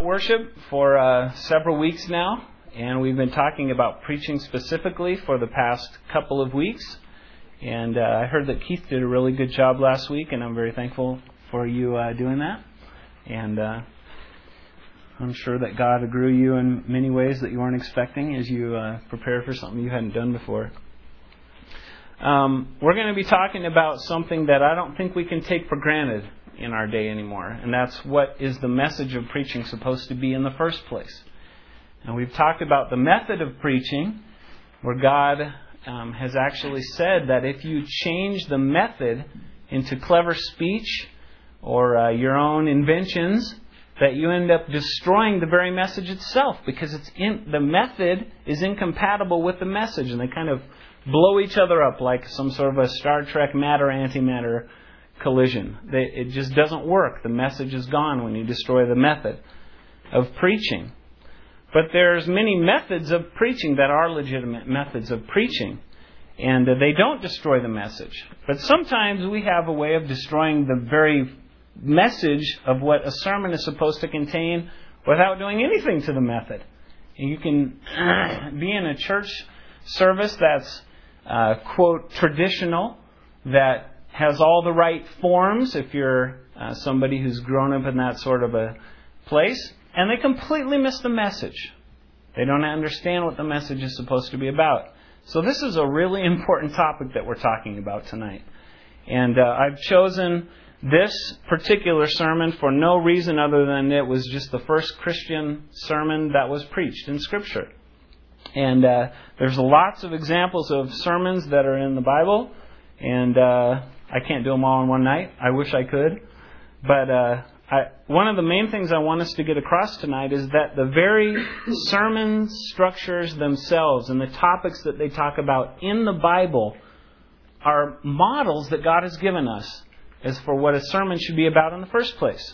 about worship for several weeks now, and we've been talking about preaching specifically for the past couple of weeks. And I heard that Keith did a really good job last week, and I'm very thankful for you doing that. And I'm sure that God grew you in many ways that you weren't expecting as you prepared for something you hadn't done before. We're going to be talking about something that I don't think we can take for granted in our day anymore, and that's what is the message of preaching supposed to be in the first place. And we've talked about the method of preaching, where God has actually said that if you change the method into clever speech or your own inventions, that you end up destroying the very message itself, because the method is incompatible with the message, and they kind of blow each other up like some sort of a Star Trek matter-antimatter collision. It just doesn't work. The message is gone when you destroy the method of preaching. But there's many methods of preaching that are legitimate methods of preaching, and they don't destroy the message. But sometimes we have a way of destroying the very message of what a sermon is supposed to contain without doing anything to the method. And you can be in a church service that's, quote, traditional, that has all the right forms if you're somebody who's grown up in that sort of a place, and they completely miss the message. They don't understand what the message is supposed to be about. So this is a really important topic that we're talking about tonight. And I've chosen this particular sermon for no reason other than it was just the first Christian sermon that was preached in Scripture. And there's lots of examples of sermons that are in the Bible, and I can't do them all in one night. I wish I could. But one of the main things I want us to get across tonight is that the very sermon structures themselves and the topics that they talk about in the Bible are models that God has given us as for what a sermon should be about in the first place.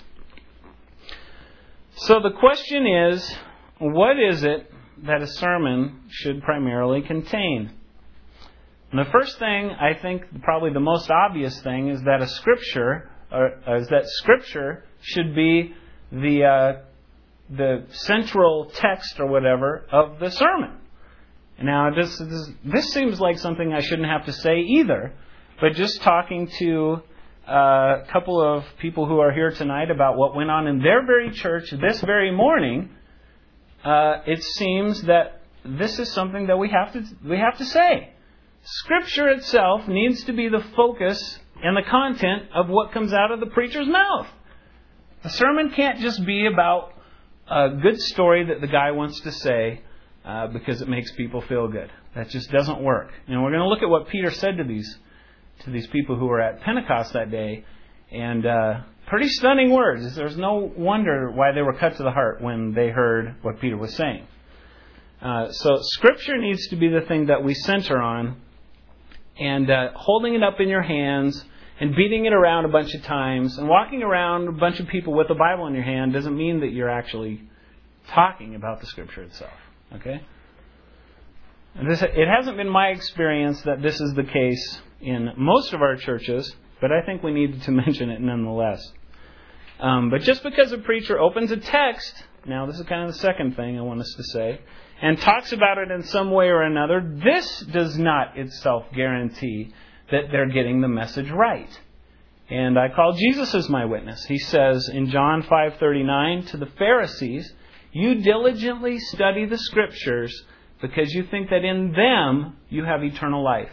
So the question is, what is it that a sermon should primarily contain? And the first thing, I think probably the most obvious thing, is that Scripture should be the central text or whatever of the sermon. Now, this seems like something I shouldn't have to say either, but just talking to a couple of people who are here tonight about what went on in their very church this very morning, it seems that this is something that we have to say. Scripture itself needs to be the focus and the content of what comes out of the preacher's mouth. A sermon can't just be about a good story that the guy wants to say because it makes people feel good. That just doesn't work. And we're going to look at what Peter said to these people who were at Pentecost that day, and pretty stunning words. There's no wonder why they were cut to the heart when they heard what Peter was saying. So Scripture needs to be the thing that we center on, and holding it up in your hands and beating it around a bunch of times and walking around a bunch of people with a Bible in your hand doesn't mean that you're actually talking about the Scripture itself. Okay? It hasn't been my experience that this is the case in most of our churches, but I think we needed to mention it nonetheless. But just because a preacher opens a text, now this is kind of the second thing I want us to say, and talks about it in some way or another, this does not itself guarantee that they're getting the message right. And I call Jesus as my witness. He says in John 5:39 to the Pharisees, "You diligently study the Scriptures because you think that in them you have eternal life."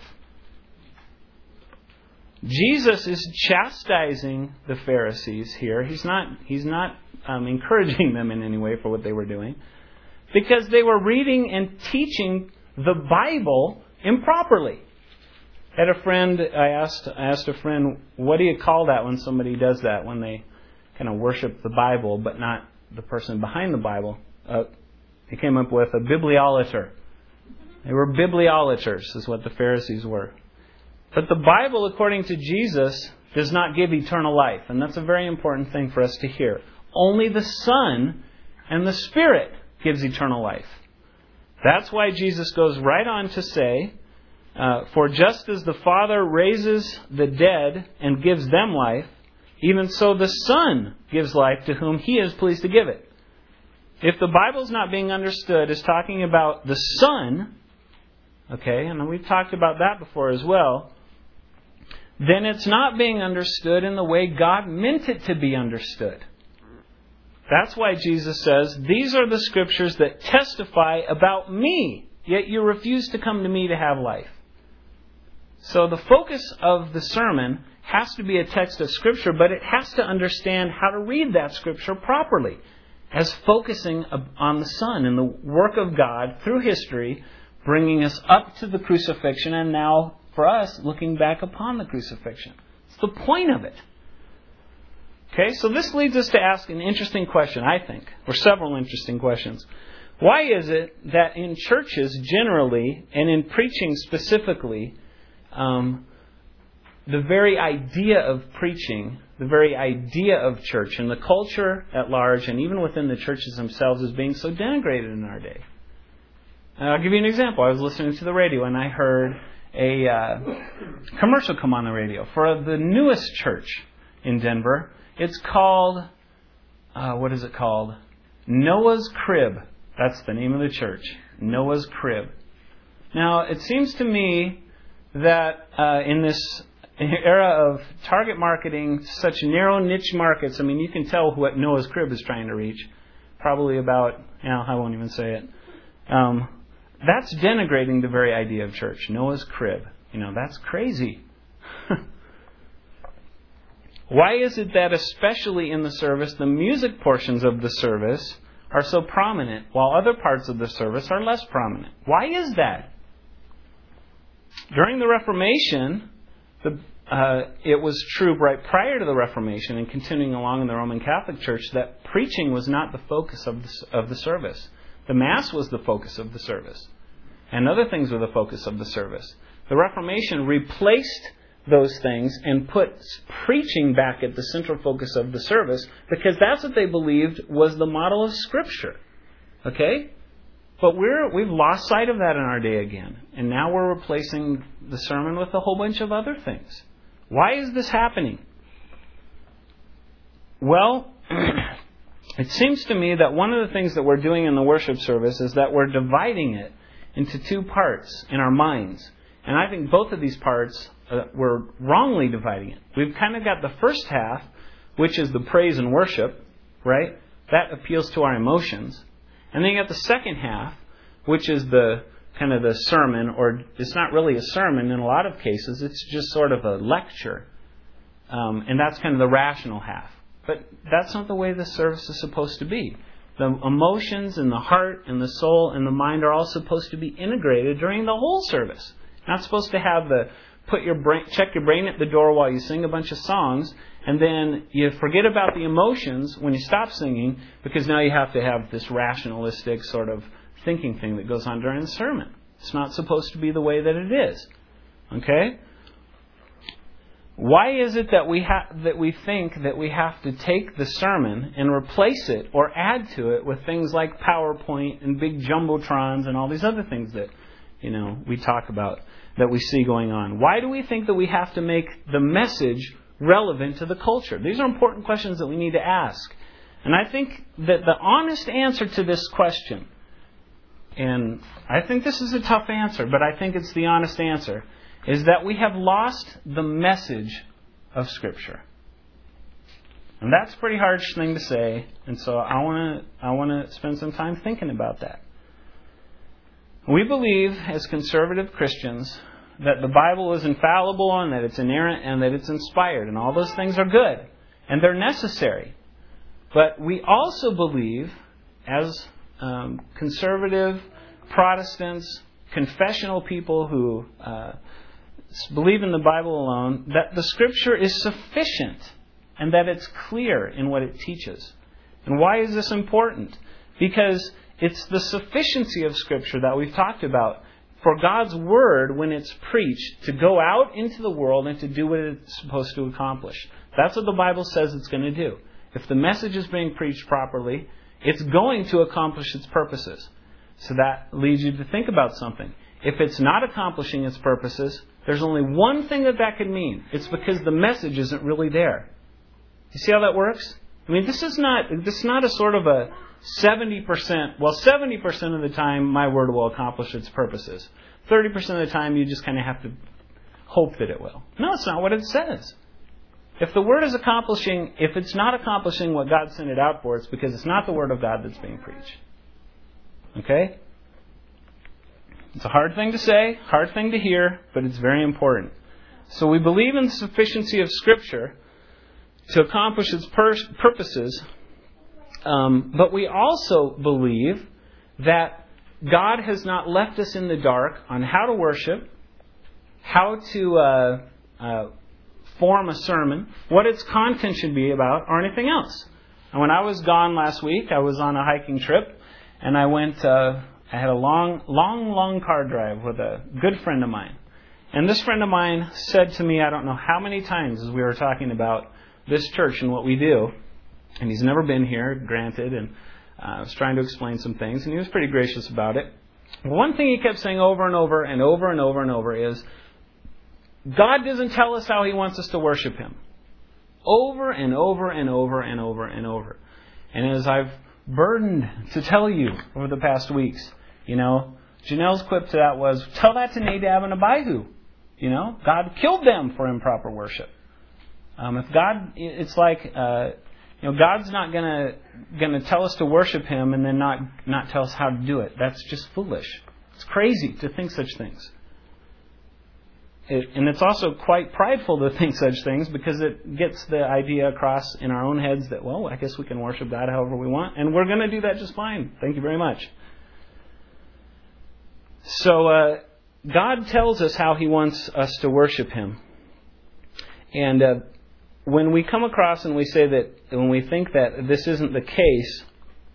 Jesus is chastising the Pharisees here. He's not encouraging them in any way for what they were doing, because they were reading and teaching the Bible improperly. I asked a friend, what do you call that when somebody does that, when they kind of worship the Bible but not the person behind the Bible? He came up with a bibliolater. They were bibliolaters, is what the Pharisees were. But the Bible, according to Jesus, does not give eternal life. And that's a very important thing for us to hear. Only the Son and the Spirit gives eternal life. That's why Jesus goes right on to say, for just as the Father raises the dead and gives them life, even so the Son gives life to whom He is pleased to give it. if the Bible's not being understood as talking about the Son, okay, and we've talked about that before as well, then it's not being understood in the way God meant it to be understood. That's why Jesus says, "These are the Scriptures that testify about me, yet you refuse to come to me to have life." So the focus of the sermon has to be a text of Scripture, but it has to understand how to read that Scripture properly, as focusing on the Son and the work of God through history, bringing us up to the crucifixion, and now, for us, looking back upon the crucifixion. It's the point of it. Okay, so this leads us to ask an interesting question, I think, or several interesting questions. Why is it that in churches generally, and in preaching specifically, the very idea of preaching, the very idea of church, and the culture at large, and even within the churches themselves, is being so denigrated in our day? I'll give you an example. I was listening to the radio and I heard a commercial come on the radio for the newest church in Denver. It's called, what is it called? Noah's Crib. That's the name of the church. Noah's Crib. Now, it seems to me that in this era of target marketing, such narrow niche markets, I mean, you can tell what Noah's Crib is trying to reach. Probably about, I won't even say it. That's denigrating the very idea of church. Noah's Crib. That's crazy. Why is it that especially in the service, the music portions of the service are so prominent, while other parts of the service are less prominent? Why is that? During the Reformation, it was true right prior to the Reformation and continuing along in the Roman Catholic Church that preaching was not the focus of the service. The Mass was the focus of the service. And other things were the focus of the service. The Reformation replaced those things and put preaching back at the central focus of the service because that's what they believed was the model of Scripture. Okay? But we've lost sight of that in our day again. And now we're replacing the sermon with a whole bunch of other things. Why is this happening? Well, it seems to me that one of the things that we're doing in the worship service is that we're dividing it into two parts in our minds. And I think both of these parts, we're wrongly dividing it. We've kind of got the first half, which is the praise and worship, right? That appeals to our emotions. And then you got the second half, which is the kind of the sermon, or it's not really a sermon in a lot of cases. It's just sort of a lecture. And that's kind of the rational half. But that's not the way the service is supposed to be. The emotions and the heart and the soul and the mind are all supposed to be integrated during the whole service. Not supposed to have check your brain at the door while you sing a bunch of songs, and then you forget about the emotions when you stop singing, because now you have to have this rationalistic sort of thinking thing that goes on during the sermon. It's not supposed to be the way that it is. Okay? Why is it that we think that we have to take the sermon and replace it or add to it with things like PowerPoint and big jumbotrons and all these other things that we talk about, that we see going on? Why do we think that we have to make the message relevant to the culture? These are important questions that we need to ask. And I think that the honest answer to this question, and I think this is a tough answer, but I think it's the honest answer, is that we have lost the message of Scripture. And that's a pretty harsh thing to say, and so I want to spend some time thinking about that. We believe, as conservative Christians, that the Bible is infallible and that it's inerrant and that it's inspired, and all those things are good, and they're necessary. But we also believe, as conservative Protestants, confessional people who believe in the Bible alone, that the Scripture is sufficient and that it's clear in what it teaches. And why is this important? Because it's the sufficiency of Scripture that we've talked about for God's Word, when it's preached, to go out into the world and to do what it's supposed to accomplish. That's what the Bible says it's going to do. If the message is being preached properly, it's going to accomplish its purposes. So that leads you to think about something. If it's not accomplishing its purposes, there's only one thing that could mean. It's because the message isn't really there. You see how that works? I mean, this is not a sort of a 70%, well, 70% of the time my word will accomplish its purposes. 30% of the time you just kind of have to hope that it will. No, it's not what it says. If the word is if it's not accomplishing what God sent it out for, it's because it's not the word of God that's being preached. Okay? It's a hard thing to say, hard thing to hear, but it's very important. So we believe in the sufficiency of Scripture to accomplish its purposes, but we also believe that God has not left us in the dark on how to worship, how to form a sermon, what its content should be about, or anything else. And when I was gone last week, I was on a hiking trip, and I had a long car drive with a good friend of mine. And this friend of mine said to me, I don't know how many times as we were talking about this church and what we do, and he's never been here, granted, and I was trying to explain some things, and he was pretty gracious about it. One thing he kept saying over and over and over and over and over is, God doesn't tell us how He wants us to worship Him. Over and over and over and over and over. And as I've burdened to tell you over the past weeks, Janelle's quip to that was, tell that to Nadab and Abihu. God killed them for improper worship. If God, it's like, God's not gonna tell us to worship Him and then not tell us how to do it. That's just foolish. It's crazy to think such things. And it's also quite prideful to think such things because it gets the idea across in our own heads that, well, I guess we can worship God however we want, and we're going to do that just fine. Thank you very much. So God tells us how He wants us to worship Him. And when we come across and we say that, when we think that this isn't the case,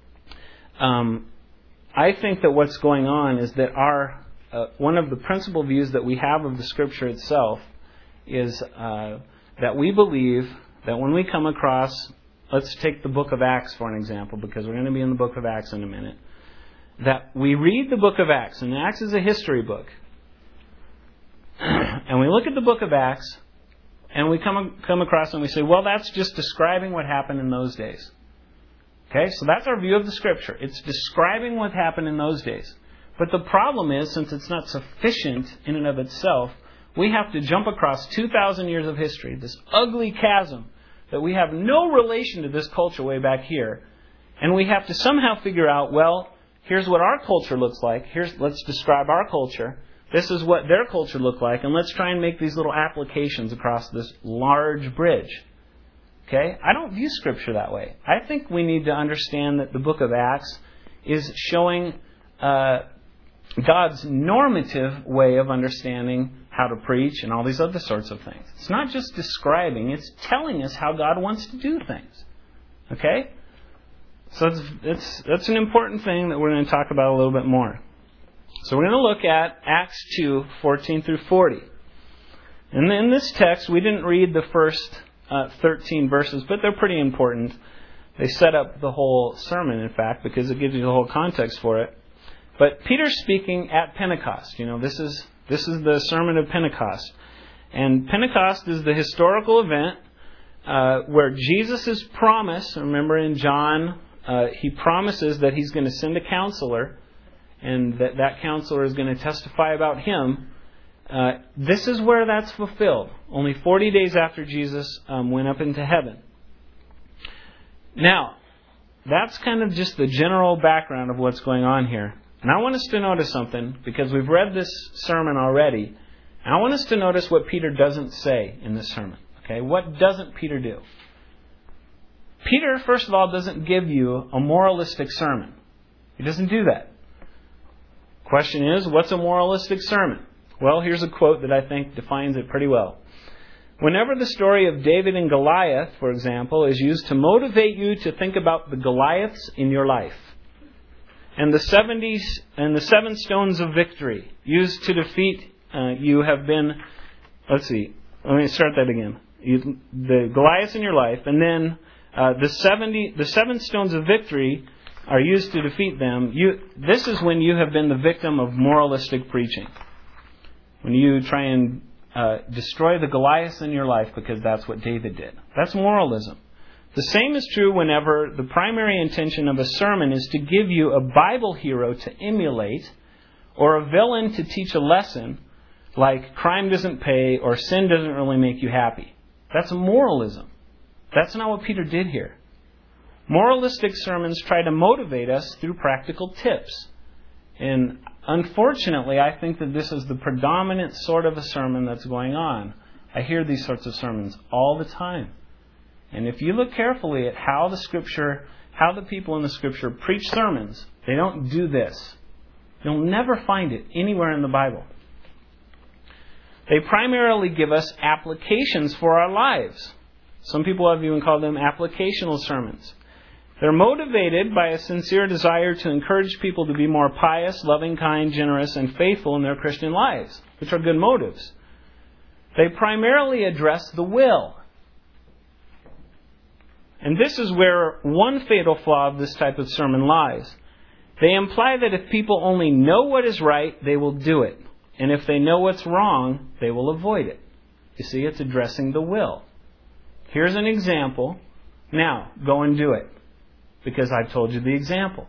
I think that what's going on is that one of the principal views that we have of the Scripture itself is that we believe that when we come across, let's take the book of Acts for an example, because we're going to be in the book of Acts in a minute, that we read the book of Acts, and Acts is a history book, and we look at the book of Acts, and we come across and we say, well, that's just describing what happened in those days. Okay, so that's our view of the Scripture. It's describing what happened in those days. But the problem is, since it's not sufficient in and of itself, we have to jump across 2,000 years of history, this ugly chasm that we have no relation to this culture way back here, and we have to somehow figure out, well, here's what our culture looks like. Let's describe our culture. This is what their culture looked like, and let's try and make these little applications across this large bridge. Okay? I don't view Scripture that way. I think we need to understand that the book of Acts is showing God's normative way of understanding how to preach and all these other sorts of things. It's not just describing, it's telling us how God wants to do things. Okay? So that's an important thing that we're going to talk about a little bit more. So we're going to look at Acts 2, 14 through 40. And in this text, we didn't read the first 13 verses, but they're pretty important. They set up the whole sermon, in fact, because it gives you the whole context for it. But Peter's speaking at Pentecost. This is the sermon of Pentecost. And Pentecost is the historical event where Jesus' promise, remember in John, He promises that He's going to send a counselor, and that counselor is going to testify about Him. This is where that's fulfilled, only 40 days after Jesus went up into heaven. Now, that's kind of just the general background of what's going on here. And I want us to notice something, because we've read this sermon already. And I want us to notice what Peter doesn't say in this sermon. Okay, what doesn't Peter do? Peter, first of all, doesn't give you a moralistic sermon. He doesn't do that. Question is, what's a moralistic sermon? Well, here's a quote that I think defines it pretty well. Whenever the story of David and Goliath, for example, is used to motivate you to think about the Goliaths in your life, and the 7 stones of victory used to defeat you have been, let me start that again. The Goliaths in your life, and then the 7 stones of victory are used to defeat them. This is when you have been the victim of moralistic preaching. When you try and destroy the Goliaths in your life because that's what David did. That's moralism. The same is true whenever the primary intention of a sermon is to give you a Bible hero to emulate or a villain to teach a lesson like crime doesn't pay or sin doesn't really make you happy. That's moralism. That's not what Peter did here. Moralistic sermons try to motivate us through practical tips. And unfortunately, I think that this is the predominant sort of a sermon that's going on. I hear these sorts of sermons all the time. And if you look carefully at how the people in the Scripture preach sermons, they don't do this. You'll never find it anywhere in the Bible. They primarily give us applications for our lives. Some people have even called them applicational sermons. They're motivated by a sincere desire to encourage people to be more pious, loving, kind, generous, and faithful in their Christian lives, which are good motives. They primarily address the will. And this is where one fatal flaw of this type of sermon lies. They imply that if people only know what is right, they will do it. And if they know what's wrong, they will avoid it. You see, it's addressing the will. Here's an example. Now, go and do it. Because I've told you the example.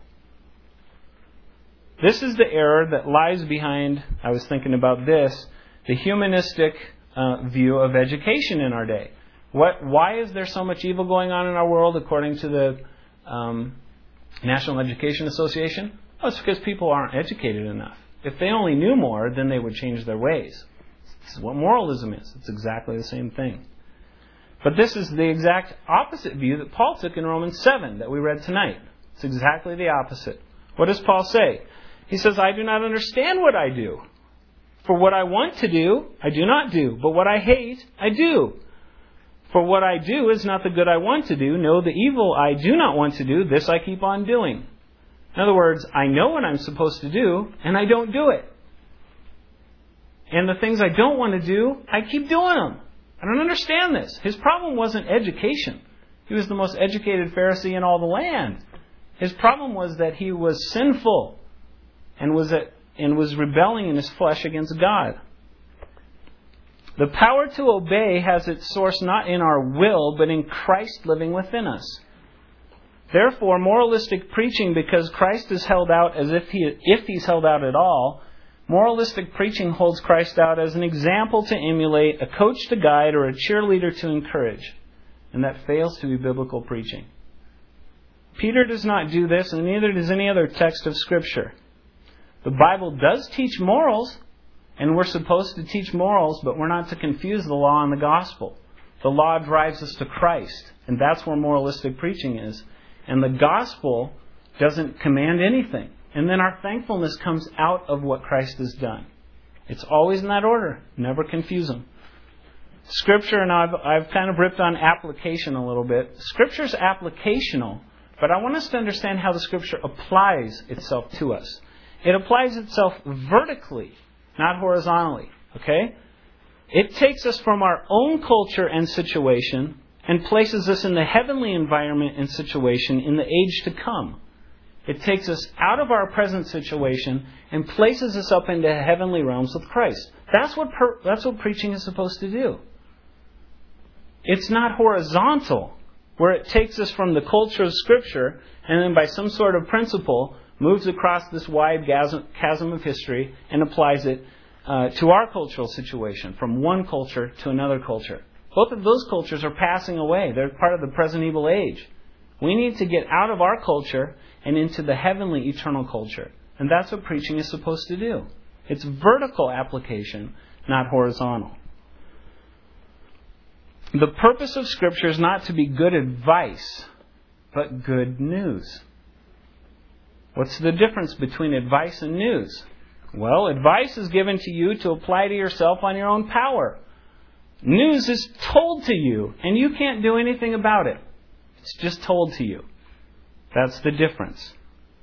This is the error that lies behind, I was thinking about this, the humanistic view of education in our day. Why is there so much evil going on in our world according to the National Education Association? Oh, it's because people aren't educated enough. If they only knew more, then they would change their ways. This is what moralism is. It's exactly the same thing. But this is the exact opposite view that Paul took in Romans 7 that we read tonight. It's exactly the opposite. What does Paul say? He says, I do not understand what I do. For what I want to do, I do not do. But what I hate, I do. For what I do is not the good I want to do. No, the evil I do not want to do, this I keep on doing. In other words, I know what I'm supposed to do, and I don't do it. And the things I don't want to do, I keep doing them. I don't understand this. His problem wasn't education. He was the most educated Pharisee in all the land. His problem was that he was sinful and was rebelling in his flesh against God. The power to obey has its source not in our will, but in Christ living within us. Therefore, moralistic preaching, because Christ is held out as if he's held out at all, moralistic preaching holds Christ out as an example to emulate, a coach to guide, or a cheerleader to encourage. And that fails to be biblical preaching. Peter does not do this, and neither does any other text of Scripture. The Bible does teach morals, and we're supposed to teach morals, but we're not to confuse the law and the gospel. The law drives us to Christ, and that's where moralistic preaching is. And the gospel doesn't command anything. And then our thankfulness comes out of what Christ has done. It's always in that order. Never confuse them. Scripture, and I've kind of ripped on application a little bit. Scripture's applicational, but I want us to understand how the Scripture applies itself to us. It applies itself vertically, not horizontally. Okay? It takes us from our own culture and situation and places us in the heavenly environment and situation in the age to come. It takes us out of our present situation and places us up into heavenly realms with Christ. That's what preaching is supposed to do. It's not horizontal, where it takes us from the culture of Scripture and then by some sort of principle moves across this wide chasm of history and applies it to our cultural situation, from one culture to another culture. Both of those cultures are passing away. They're part of the present evil age. We need to get out of our culture and into the heavenly eternal culture. And that's what preaching is supposed to do. It's vertical application, not horizontal. The purpose of Scripture is not to be good advice, but good news. What's the difference between advice and news? Well, advice is given to you to apply to yourself on your own power. News is told to you, and you can't do anything about it. It's just told to you. That's the difference.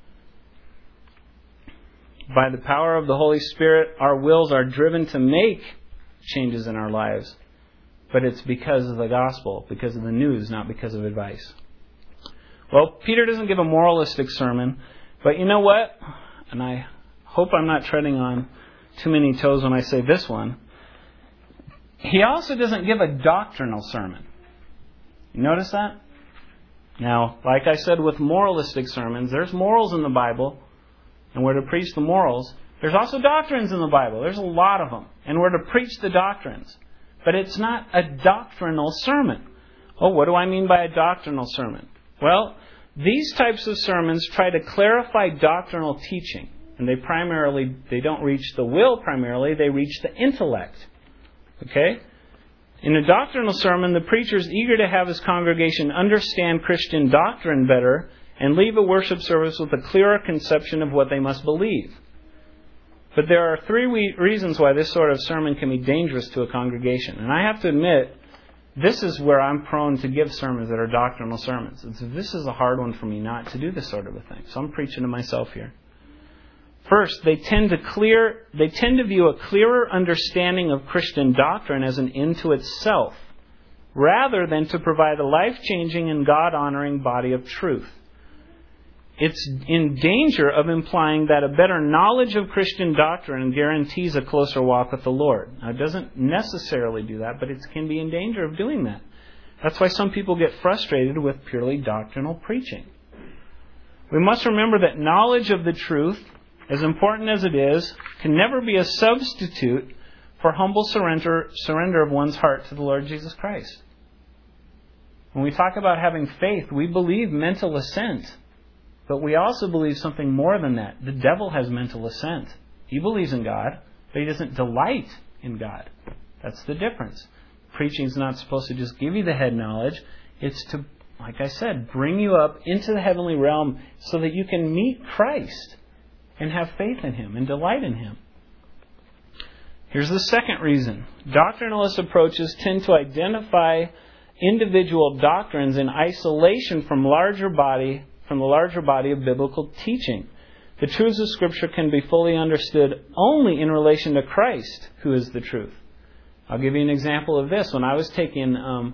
By the power of the Holy Spirit, our wills are driven to make changes in our lives. But it's because of the gospel, because of the news, not because of advice. Well, Peter doesn't give a moralistic sermon, but you know what? And I hope I'm not treading on too many toes when I say this one. He also doesn't give a doctrinal sermon. You notice that? Now, like I said with moralistic sermons, there's morals in the Bible, and we're to preach the morals. There's also doctrines in the Bible. There's a lot of them, and we're to preach the doctrines. But it's not a doctrinal sermon. Oh, what do I mean by a doctrinal sermon? Well, these types of sermons try to clarify doctrinal teaching. And they don't reach the will primarily, they reach the intellect. Okay? In a doctrinal sermon, the preacher is eager to have his congregation understand Christian doctrine better and leave a worship service with a clearer conception of what they must believe. But there are three reasons why this sort of sermon can be dangerous to a congregation. And I have to admit, this is where I'm prone to give sermons that are doctrinal sermons. This is a hard one for me not to do this sort of a thing. So I'm preaching to myself here. First, they tend to view a clearer understanding of Christian doctrine as an end to itself, rather than to provide a life-changing and God-honoring body of truth. It's in danger of implying that a better knowledge of Christian doctrine guarantees a closer walk with the Lord. Now, it doesn't necessarily do that, but it can be in danger of doing that. That's why some people get frustrated with purely doctrinal preaching. We must remember that knowledge of the truth, as important as it is, can never be a substitute for humble surrender of one's heart to the Lord Jesus Christ. When we talk about having faith, we believe mental assent. But we also believe something more than that. The devil has mental assent. He believes in God, but he doesn't delight in God. That's the difference. Preaching is not supposed to just give you the head knowledge. It's to, like I said, bring you up into the heavenly realm so that you can meet Christ and have faith in Him and delight in Him. Here's the second reason. Doctrinalist approaches tend to identify individual doctrines in isolation from the larger body of biblical teaching. The truths of Scripture can be fully understood only in relation to Christ, who is the truth. I'll give you an example of this. When I was taking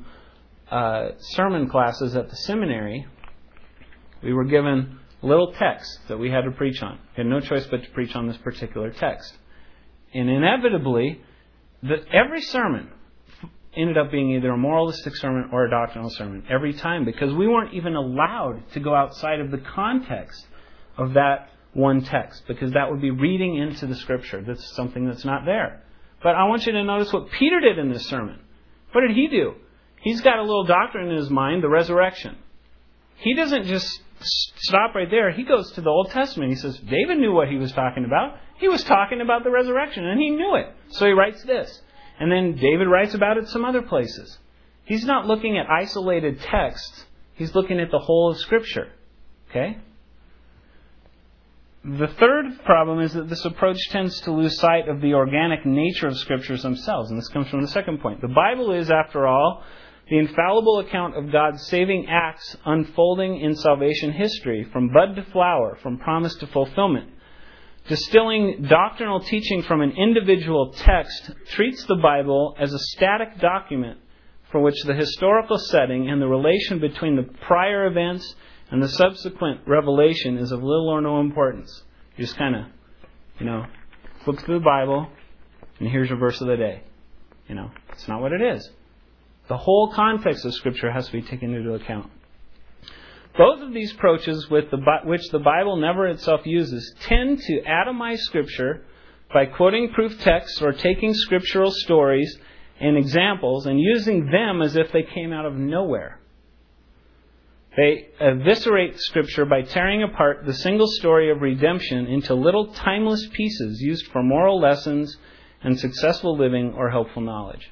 sermon classes at the seminary, we were given little texts that we had to preach on. We had no choice but to preach on this particular text. And inevitably, every sermon ended up being either a moralistic sermon or a doctrinal sermon every time, because we weren't even allowed to go outside of the context of that one text, because that would be reading into the Scripture. That's something that's not there. But I want you to notice what Peter did in this sermon. What did he do? He's got a little doctrine in his mind, the resurrection. He doesn't just stop right there. He goes to the Old Testament. He says, David knew what he was talking about. He was talking about the resurrection, and he knew it. So he writes this. And then David writes about it some other places. He's not looking at isolated texts. He's looking at the whole of Scripture. Okay? The third problem is that this approach tends to lose sight of the organic nature of Scriptures themselves. And this comes from the second point. The Bible is, after all, the infallible account of God's saving acts unfolding in salvation history, from bud to flower, from promise to fulfillment. Distilling doctrinal teaching from an individual text treats the Bible as a static document for which the historical setting and the relation between the prior events and the subsequent revelation is of little or no importance. You just kind of, flip through the Bible, and here's your verse of the day. It's not what it is. The whole context of Scripture has to be taken into account. Both of these approaches, which the Bible never itself uses, tend to atomize Scripture by quoting proof texts or taking scriptural stories and examples and using them as if they came out of nowhere. They eviscerate Scripture by tearing apart the single story of redemption into little timeless pieces used for moral lessons and successful living or helpful knowledge.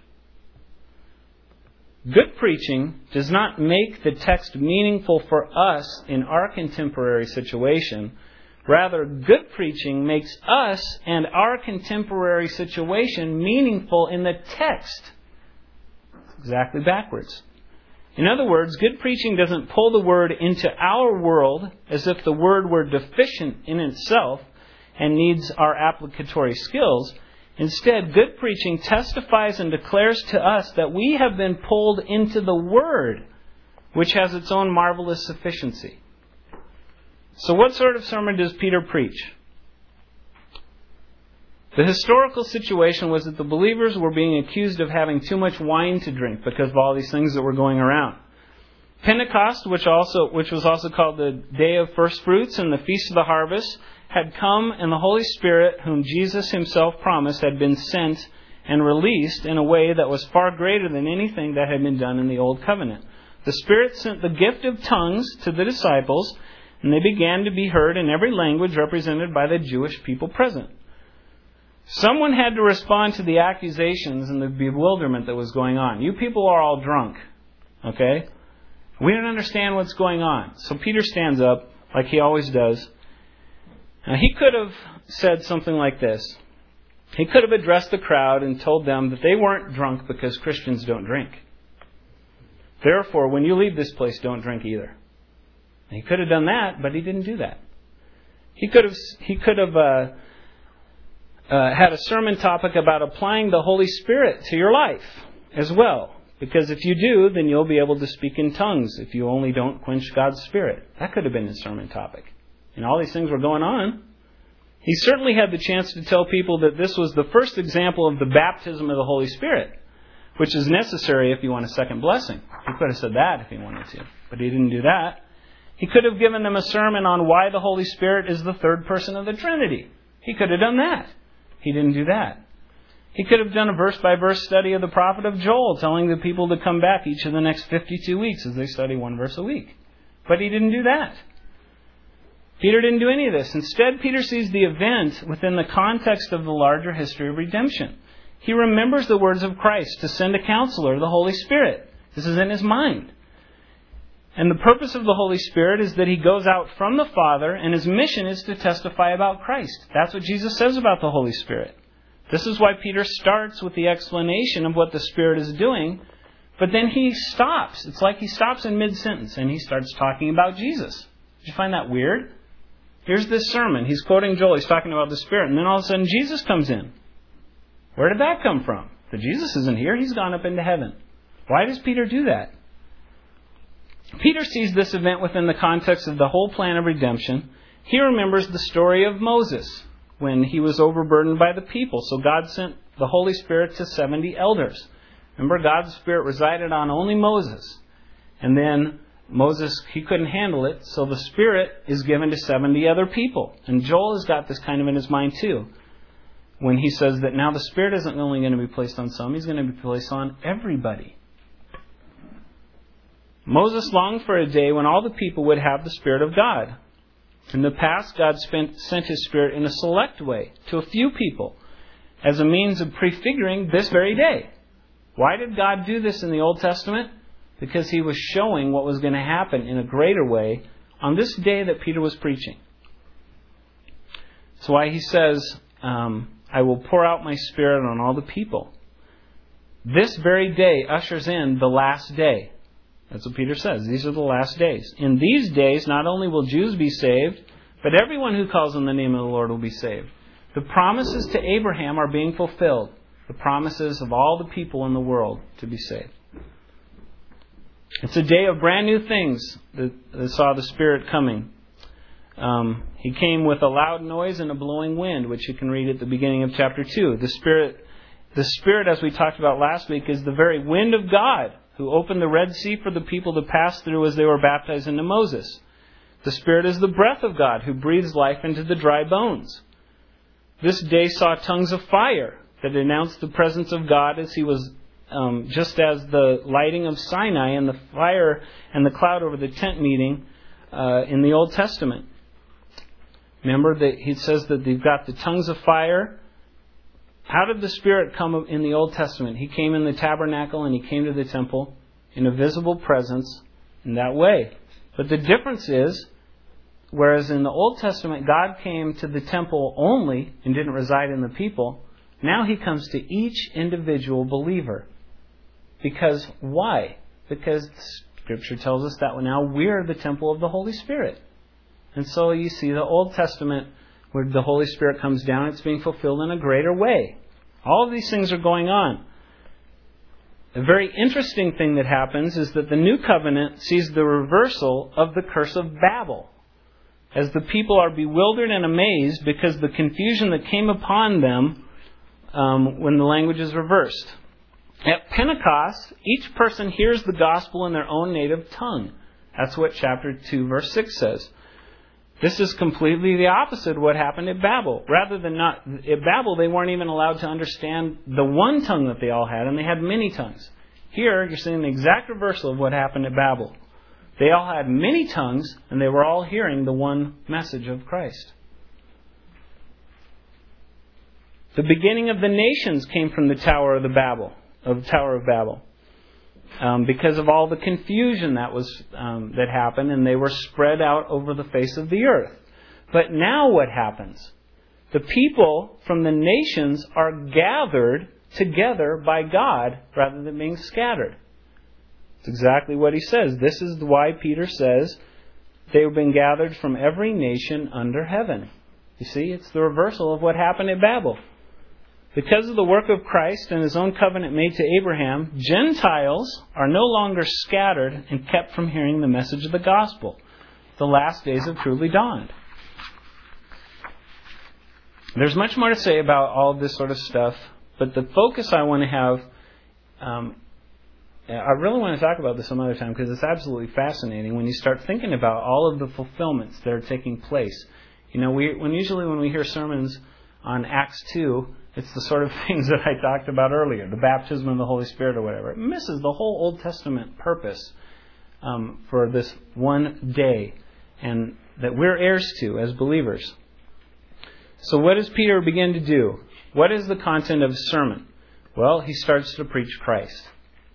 Good preaching does not make the text meaningful for us in our contemporary situation. Rather, good preaching makes us and our contemporary situation meaningful in the text. It's exactly backwards. In other words, good preaching doesn't pull the Word into our world as if the Word were deficient in itself and needs our applicatory skills. Instead, good preaching testifies and declares to us that we have been pulled into the Word, which has its own marvelous sufficiency. So what sort of sermon does Peter preach? The historical situation was that the believers were being accused of having too much wine to drink because of all these things that were going around. Pentecost, which was also called the Day of First Fruits and the Feast of the Harvest, had come, and the Holy Spirit, whom Jesus himself promised, had been sent and released in a way that was far greater than anything that had been done in the Old Covenant. The Spirit sent the gift of tongues to the disciples, and they began to be heard in every language represented by the Jewish people present. Someone had to respond to the accusations and the bewilderment that was going on. You people are all drunk. Okay? We don't understand what's going on. So Peter stands up, like he always does. Now, he could have said something like this. He could have addressed the crowd and told them that they weren't drunk because Christians don't drink. Therefore, when you leave this place, don't drink either. And he could have done that, but he didn't do that. He could have had a sermon topic about applying the Holy Spirit to your life as well. Because if you do, then you'll be able to speak in tongues if you only don't quench God's Spirit. That could have been his sermon topic. And all these things were going on. He certainly had the chance to tell people that this was the first example of the baptism of the Holy Spirit, which is necessary if you want a second blessing. He could have said that if he wanted to, but he didn't do that. He could have given them a sermon on why the Holy Spirit is the third person of the Trinity. He could have done that. He didn't do that. He could have done a verse-by-verse study of the prophet of Joel, telling the people to come back each of the next 52 weeks as they study one verse a week. But he didn't do that. Peter didn't do any of this. Instead, Peter sees the event within the context of the larger history of redemption. He remembers the words of Christ to send a counselor, the Holy Spirit. This is in his mind. And the purpose of the Holy Spirit is that he goes out from the Father, and his mission is to testify about Christ. That's what Jesus says about the Holy Spirit. This is why Peter starts with the explanation of what the Spirit is doing, but then he stops. It's like he stops in mid-sentence, and he starts talking about Jesus. Did you find that weird? Here's this sermon. He's quoting Joel. He's talking about the Spirit, and then all of a sudden Jesus comes in. Where did that come from? The Jesus isn't here. He's gone up into heaven. Why does Peter do that? Peter sees this event within the context of the whole plan of redemption. He remembers the story of Moses when he was overburdened by the people. So God sent the Holy Spirit to 70 elders. Remember, God's Spirit resided on only Moses. And then Moses, he couldn't handle it, so the Spirit is given to 70 other people. And Joel has got this kind of in his mind too, when he says that now the Spirit isn't only going to be placed on some, He's going to be placed on everybody. Moses longed for a day when all the people would have the Spirit of God. In the past, God sent His Spirit in a select way to a few people as a means of prefiguring this very day. Why did God do this in the Old Testament? Because He was showing what was going to happen in a greater way on this day that Peter was preaching. That's why He says, I will pour out my Spirit on all the people. This very day ushers in the last day. That's what Peter says. These are the last days. In these days, not only will Jews be saved, but everyone who calls on the name of the Lord will be saved. The promises to Abraham are being fulfilled. The promises of all the people in the world to be saved. It's a day of brand new things that saw the Spirit coming. He came with a loud noise and a blowing wind, which you can read at the beginning of chapter 2. The Spirit, as we talked about last week, is the very wind of God who opened the Red Sea for the people to pass through as they were baptized into Moses. The Spirit is the breath of God who breathes life into the dry bones. This day saw tongues of fire that announced the presence of God as He was, just as the lighting of Sinai and the fire and the cloud over the tent meeting in the Old Testament. Remember that He says that they've got the tongues of fire. How did the Spirit come in the Old Testament? He came in the tabernacle and He came to the temple in a visible presence in that way. But the difference is, whereas in the Old Testament God came to the temple only and didn't reside in the people, now He comes to each individual believer. Because why? Because Scripture tells us that now we're the temple of the Holy Spirit. And so you see the Old Testament where the Holy Spirit comes down, it's being fulfilled in a greater way. All of these things are going on. A very interesting thing that happens is that the New Covenant sees the reversal of the curse of Babel. As the people are bewildered and amazed because the confusion that came upon them when the language is reversed. At Pentecost, each person hears the gospel in their own native tongue. That's what chapter 2, verse 6 says. This is completely the opposite of what happened at Babel. At Babel, they weren't even allowed to understand the one tongue that they all had, and they had many tongues. Here, you're seeing the exact reversal of what happened at Babel. They all had many tongues, and they were all hearing the one message of Christ. The beginning of the nations came from the Tower of Babel, because of all the confusion that happened, and they were spread out over the face of the earth. But now what happens? The people from the nations are gathered together by God rather than being scattered. It's exactly what he says. This is why Peter says they have been gathered from every nation under heaven. You see, it's the reversal of what happened at Babel. Because of the work of Christ and His own covenant made to Abraham, Gentiles are no longer scattered and kept from hearing the message of the gospel. The last days have truly dawned. There's much more to say about all of this sort of stuff, but the focus I want to have, I really want to talk about this some other time because it's absolutely fascinating when you start thinking about all of the fulfillments that are taking place. You know, usually when we hear sermons on Acts 2, it's the sort of things that I talked about earlier, the baptism of the Holy Spirit or whatever. It misses the whole Old Testament purpose for this one day and that we're heirs to as believers. So what does Peter begin to do? What is the content of his sermon? Well, he starts to preach Christ.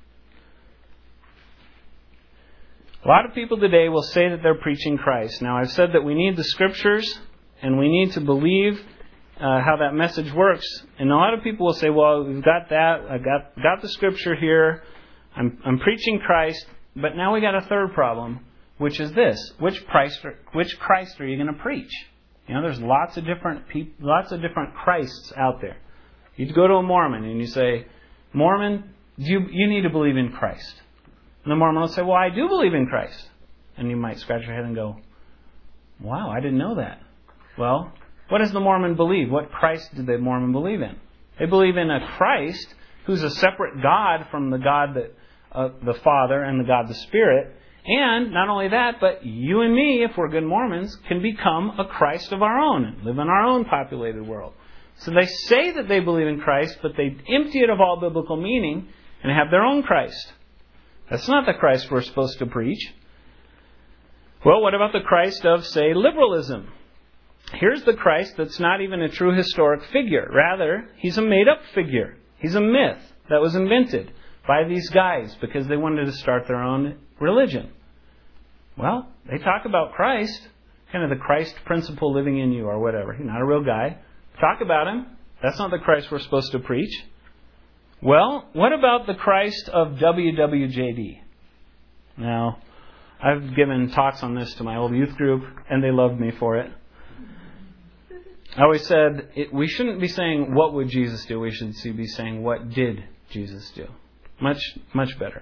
A lot of people today will say that they're preaching Christ. Now, I've said that we need the Scriptures and we need to believe how that message works. And a lot of people will say, well, we've got that. I got the Scripture here. I'm preaching Christ. But now we got a third problem, which is this. Which Christ are you going to preach? You know, there's lots of different Christs out there. You go to a Mormon and you say, Mormon, you need to believe in Christ. And the Mormon will say, well, I do believe in Christ. And you might scratch your head and go, wow, I didn't know that. Well, what does the Mormon believe? What Christ do the Mormon believe in? They believe in a Christ who's a separate God from the God the Father and the God the Spirit. And not only that, but you and me, if we're good Mormons, can become a Christ of our own and live in our own populated world. So they say that they believe in Christ, but they empty it of all biblical meaning and have their own Christ. That's not the Christ we're supposed to preach. Well, what about the Christ of, say, liberalism? Here's the Christ that's not even a true historic figure. Rather, he's a made-up figure. He's a myth that was invented by these guys because they wanted to start their own religion. Well, they talk about Christ, kind of the Christ principle living in you or whatever. He's not a real guy. Talk about him. That's not the Christ we're supposed to preach. Well, what about the Christ of WWJD? Now, I've given talks on this to my old youth group, and they loved me for it. I always said we shouldn't be saying, what would Jesus do? We should be saying, what did Jesus do? Much, much better.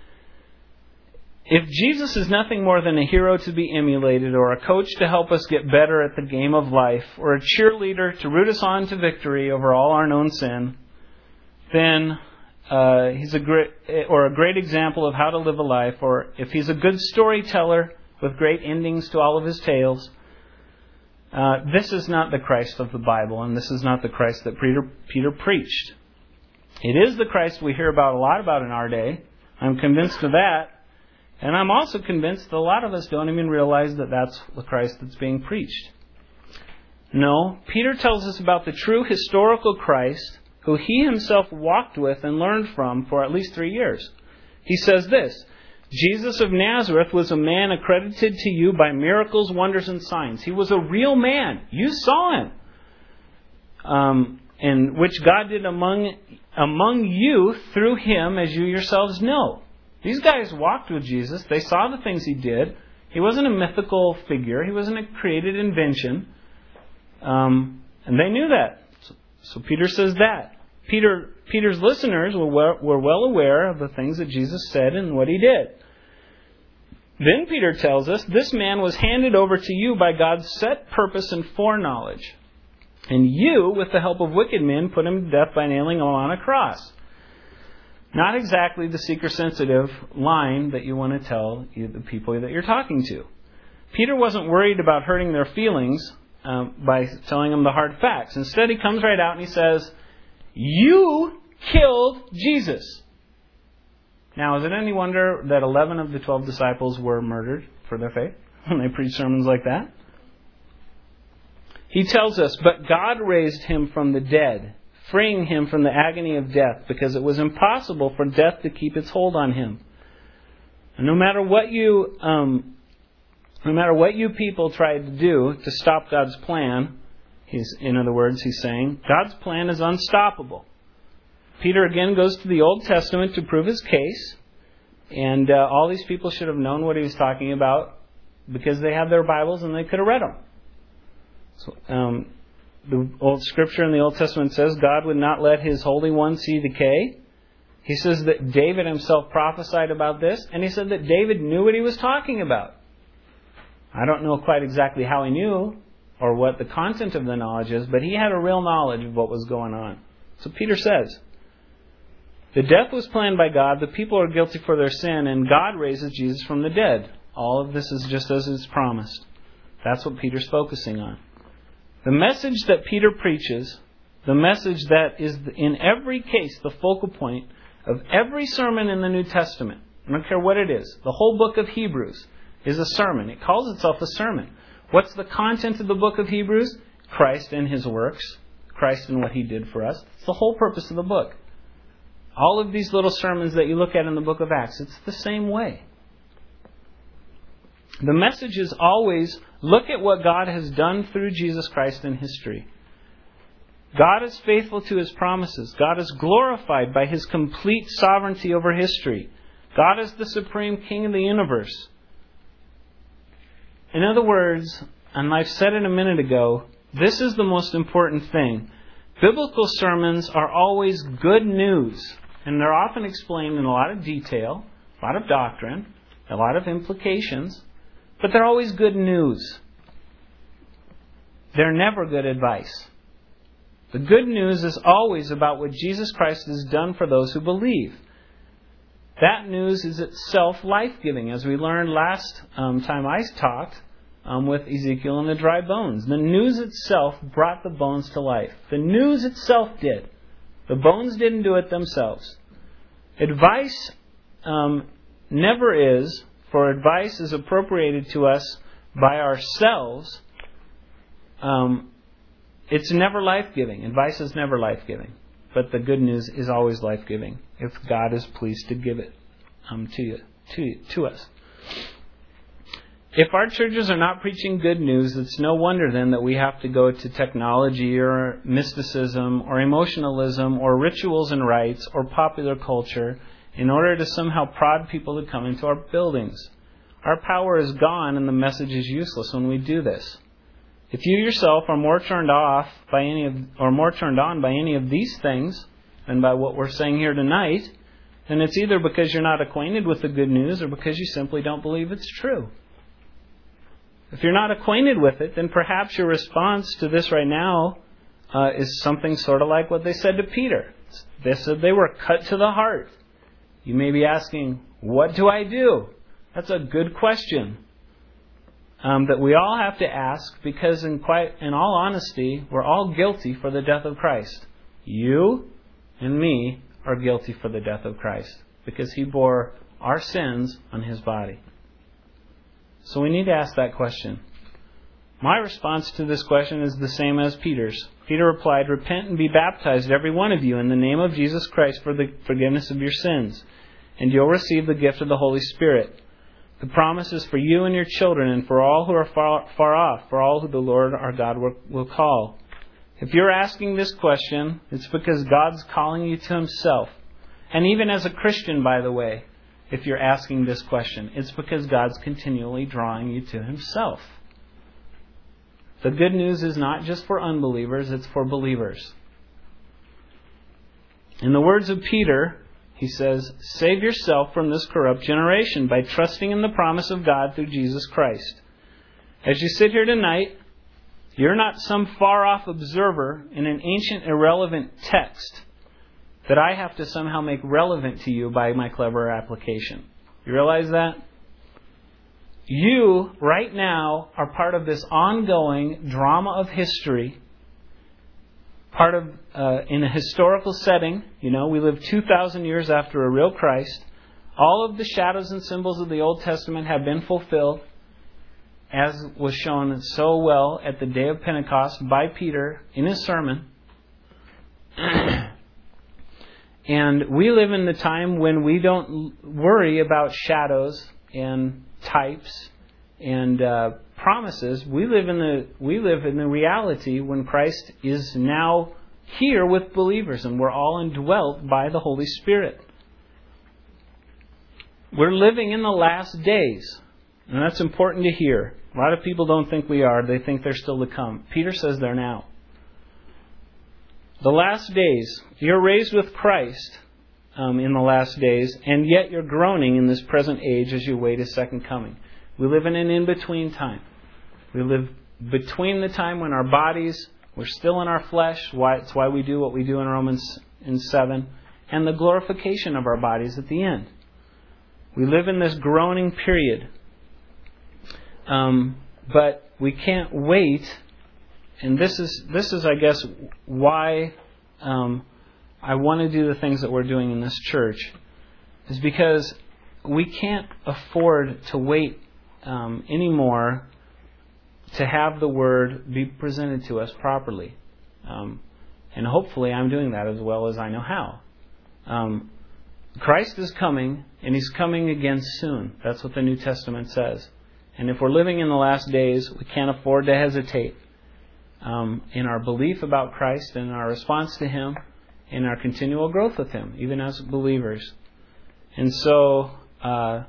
If Jesus is nothing more than a hero to be emulated, or a coach to help us get better at the game of life, or a cheerleader to root us on to victory over all our known sin, then he's a great example of how to live a life, or if he's a good storyteller with great endings to all of his tales, this is not the Christ of the Bible, and this is not the Christ that Peter preached. It is the Christ we hear a lot about in our day. I'm convinced of that. And I'm also convinced that a lot of us don't even realize that that's the Christ that's being preached. No, Peter tells us about the true historical Christ who he himself walked with and learned from for at least 3 years. He says this, Jesus of Nazareth was a man accredited to you by miracles, wonders, and signs. He was a real man. You saw him. And which God did among you through him, as you yourselves know. These guys walked with Jesus. They saw the things he did. He wasn't a mythical figure. He wasn't a created invention. And they knew that. So Peter says that. Peter's listeners were well aware of the things that Jesus said and what he did. Then Peter tells us, this man was handed over to you by God's set purpose and foreknowledge. And you, with the help of wicked men, put him to death by nailing him on a cross. Not exactly the seeker-sensitive line that you want to tell the people that you're talking to. Peter wasn't worried about hurting their feelings by telling them the hard facts. Instead, he comes right out and he says, "You killed Jesus." Now, is it any wonder that 11 of the 12 disciples were murdered for their faith when they preach sermons like that? He tells us, "But God raised him from the dead, freeing him from the agony of death, because it was impossible for death to keep its hold on him." And no matter what you people tried to do to stop God's plan, in other words, he's saying, God's plan is unstoppable. Peter again goes to the Old Testament to prove his case, and all these people should have known what he was talking about because they had their Bibles and they could have read them. So, the old Scripture in the Old Testament says God would not let His Holy One see decay. He says that David himself prophesied about this, and he said that David knew what he was talking about. I don't know quite exactly how he knew or what the content of the knowledge is, but he had a real knowledge of what was going on. So Peter says, the death was planned by God, the people are guilty for their sin, and God raises Jesus from the dead. All of this is just as it's promised. That's what Peter's focusing on. The message that Peter preaches, the message that is in every case the focal point of every sermon in the New Testament, I don't care what it is, the whole book of Hebrews is a sermon. It calls itself a sermon. What's the content of the book of Hebrews? Christ and His works. Christ and what He did for us. It's the whole purpose of the book. All of these little sermons that you look at in the book of Acts, it's the same way. The message is always, look at what God has done through Jesus Christ in history. God is faithful to His promises. God is glorified by His complete sovereignty over history. God is the supreme King of the universe. In other words, and I've said it a minute ago, this is the most important thing. Biblical sermons are always good news, and they're often explained in a lot of detail, a lot of doctrine, a lot of implications, but they're always good news. They're never good advice. The good news is always about what Jesus Christ has done for those who believe. That news is itself life-giving, as we learned last time I talked with Ezekiel and the dry bones. The news itself brought the bones to life. The news itself did. The bones didn't do it themselves. Advice never is, for advice is appropriated to us by ourselves. It's never life-giving. Advice is never life-giving. But the good news is always life-giving if God is pleased to give it to us. If our churches are not preaching good news, it's no wonder then that we have to go to technology or mysticism or emotionalism or rituals and rites or popular culture in order to somehow prod people to come into our buildings. Our power is gone and the message is useless when we do this. If you yourself are more turned on by any of these things than by what we're saying here tonight, then it's either because you're not acquainted with the good news or because you simply don't believe it's true. If you're not acquainted with it, then perhaps your response to this right now is something sort of like what they said to Peter. They said they were cut to the heart. You may be asking, what do I do? That's a good question. That we all have to ask because in all honesty, we're all guilty for the death of Christ. You and me are guilty for the death of Christ because He bore our sins on His body. So we need to ask that question. My response to this question is the same as Peter's. Peter replied, "Repent and be baptized, every one of you, in the name of Jesus Christ for the forgiveness of your sins, and you'll receive the gift of the Holy Spirit. The promise is for you and your children and for all who are far off, for all who the Lord our God will call." If you're asking this question, it's because God's calling you to Himself. And even as a Christian, by the way, if you're asking this question, it's because God's continually drawing you to Himself. The good news is not just for unbelievers, it's for believers. In the words of Peter, he says, "Save yourself from this corrupt generation by trusting in the promise of God through Jesus Christ." As you sit here tonight, you're not some far-off observer in an ancient, irrelevant text. that I have to somehow make relevant to you by my clever application. You realize that? You, right now, are part of this ongoing drama of history, part of, in a historical setting. You know, we live 2,000 years after a real Christ. All of the shadows and symbols of the Old Testament have been fulfilled, as was shown so well at the day of Pentecost by Peter in his sermon. And we live in the time when we don't worry about shadows and types and promises. We live in the reality when Christ is now here with believers, and we're all indwelt by the Holy Spirit. We're living in the last days, and that's important to hear. A lot of people don't think we are. They think they're still to come. Peter says they're now. The last days. You're raised with Christ in the last days, and yet you're groaning in this present age as you wait His second coming. We live in an in-between time. We live between the time when our bodies, we're still in our flesh. It's why we do what we do in Romans 7, and the glorification of our bodies at the end. We live in this groaning period. But we can't wait. And this is, I guess, why I want to do the things that we're doing in this church, is because we can't afford to wait anymore to have the Word be presented to us properly. And hopefully I'm doing that as well as I know how. Christ is coming, and He's coming again soon. That's what the New Testament says. And if we're living in the last days, we can't afford to hesitate in our belief about Christ and our response to Him, in our continual growth with Him, even as believers. And so, as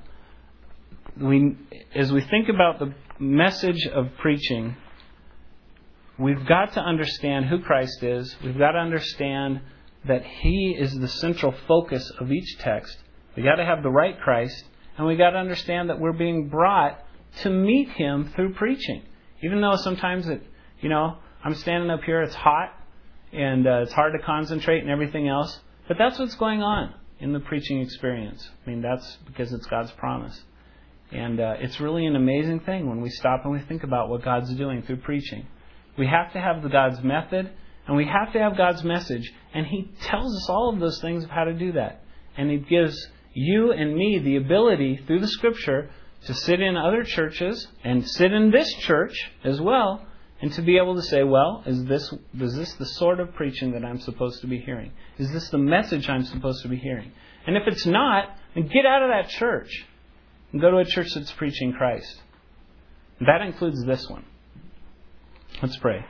we think about the message of preaching, we've got to understand who Christ is. We've got to understand that He is the central focus of each text. We've got to have the right Christ, and we've got to understand that we're being brought to meet Him through preaching. Even though sometimes I'm standing up here, it's hot, and it's hard to concentrate and everything else. But that's what's going on in the preaching experience. I mean, that's because it's God's promise. And it's really an amazing thing when we stop and we think about what God's doing through preaching. We have to have God's method, and we have to have God's message. And He tells us all of those things of how to do that. And He gives you and me the ability through the Scripture to sit in other churches and sit in this church as well, and to be able to say, well, is this the sort of preaching that I'm supposed to be hearing? Is this the message I'm supposed to be hearing? And if it's not, then get out of that church and go to a church that's preaching Christ. That includes this one. Let's pray.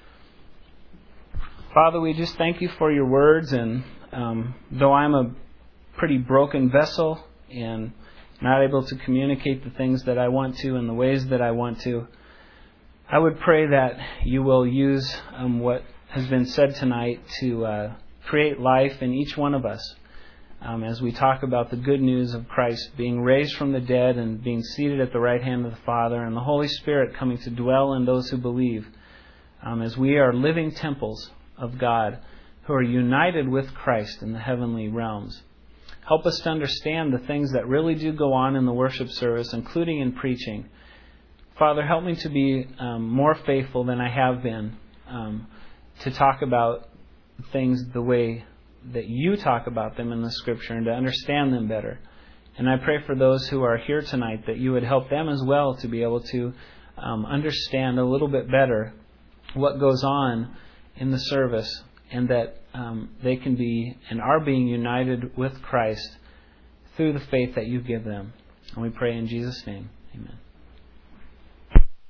Father, we just thank You for Your words, and though I'm a pretty broken vessel and not able to communicate the things that I want to in the ways that I want to, I would pray that You will use what has been said tonight to create life in each one of us as we talk about the good news of Christ being raised from the dead and being seated at the right hand of the Father, and the Holy Spirit coming to dwell in those who believe, as we are living temples of God who are united with Christ in the heavenly realms. Help us to understand the things that really do go on in the worship service, including in preaching. Father, help me to be more faithful than I have been to talk about things the way that You talk about them in the Scripture, and to understand them better. And I pray for those who are here tonight that You would help them as well to be able to understand a little bit better what goes on in the service, and that they can be and are being united with Christ through the faith that You give them. And we pray in Jesus' name. Amen.